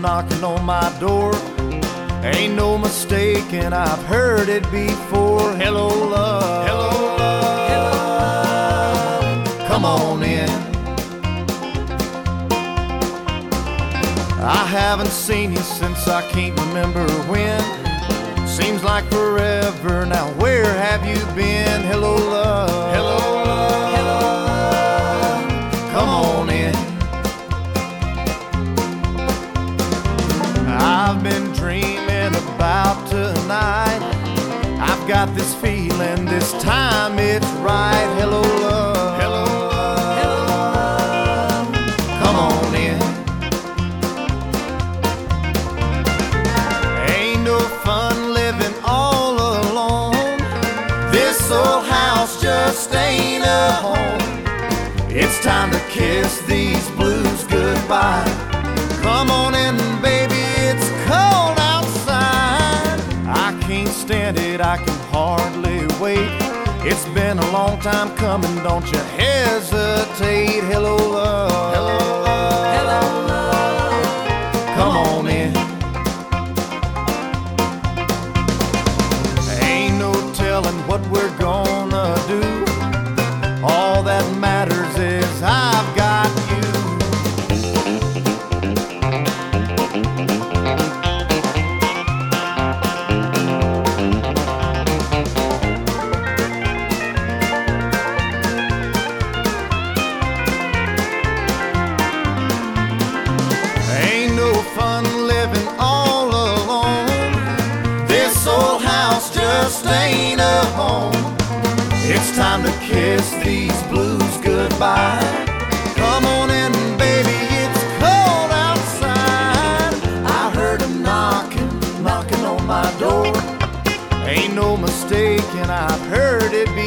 knocking on my door. Ain't no mistaking, I've heard it before. Hello, love. Hello, love. Hello. Come on in. I haven't seen you since I can't remember when. Seems like forever now. Where have you been? Hello, love. Hello, love. Hello, love. Come on in. I've been dreaming about tonight. I've got this feeling this time it's right. Hello, love. Hello, love. Hello, love. Come on in. Ain't no fun living all alone. This old house just ain't a home. It's time to kiss these blues goodbye. Come on in, baby, it's cold outside. I can't stand it, I can hardly wait. It's been a long time coming, don't you hesitate. Hello, love. Hello, love. Hello, love. Come on in. Ain't no telling what we're gonna do. All that matters is I've got you. Ain't no fun living all alone. This old house just ain't a home. It's time to kiss these blues goodbye. Come on in, baby, it's cold outside. I heard him knocking on my door. Ain't no mistaking, I've heard it before.